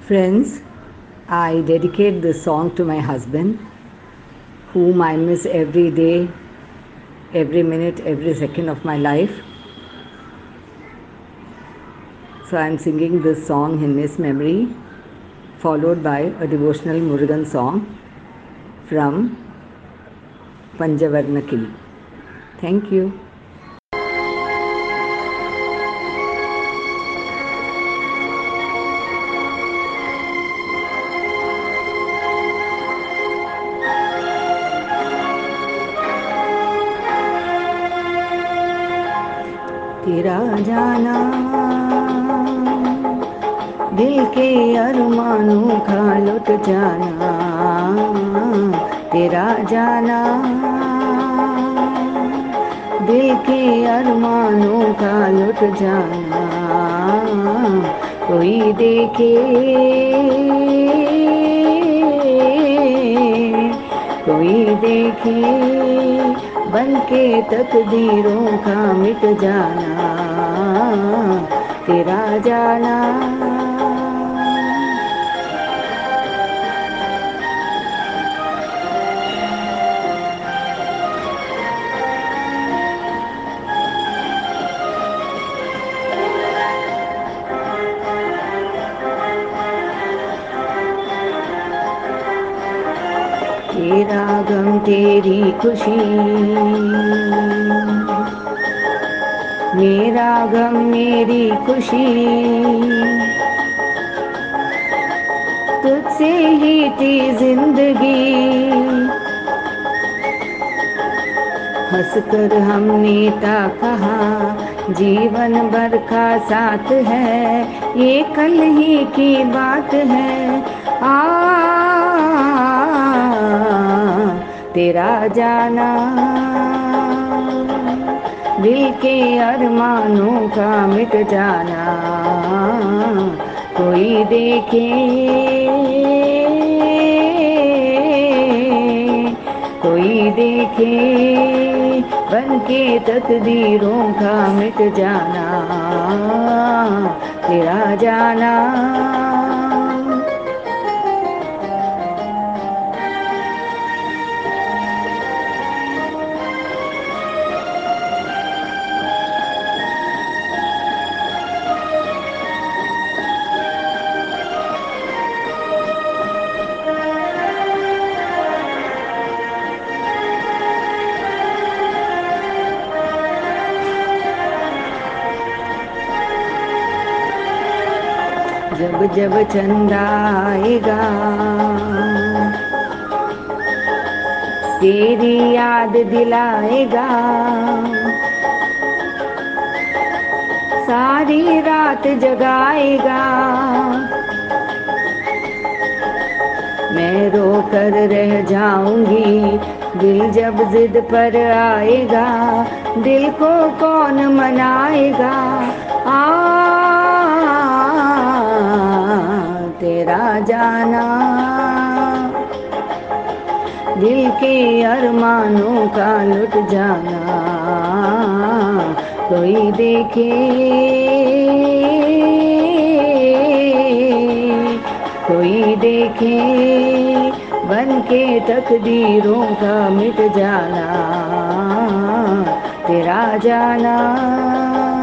Friends, I dedicate this song to my husband, whom I miss every day, every minute, every second of my life. So I am singing this song in his memory, followed by a devotional Murugan song from Panjavarna Kili. Thank you. तेरा जाना दिल के अरमानों का लुट जाना, तेरा जाना दिल के अरमानों का लुट जाना। कोई देखे कोई देखे बन के तकदीरों का मिट जाना, तेरा जाना। तेरा गम तेरी खुशी, मेरा गम मेरी खुशी, तुझसे ही थी जिंदगी। हंसकर हमने ता कहा जीवन भर का साथ है, ये कल ही की बात है। तेरा जाना दिल के अरमानों का मिट जाना। कोई देखे कोई देखे बन के तकदीरों का मिट जाना, तेरा जाना। जब जब चंदा आएगा तेरी याद दिलाएगा, सारी रात जगाएगा। मैं रो कर रह जाऊंगी दिल जब जिद पर आएगा, दिल को कौन मनाएगा। तेरा जाना दिल के अरमानों का लुट जाना। कोई देखे कोई देखे बन के तकदीरों का मिट जाना, तेरा जाना।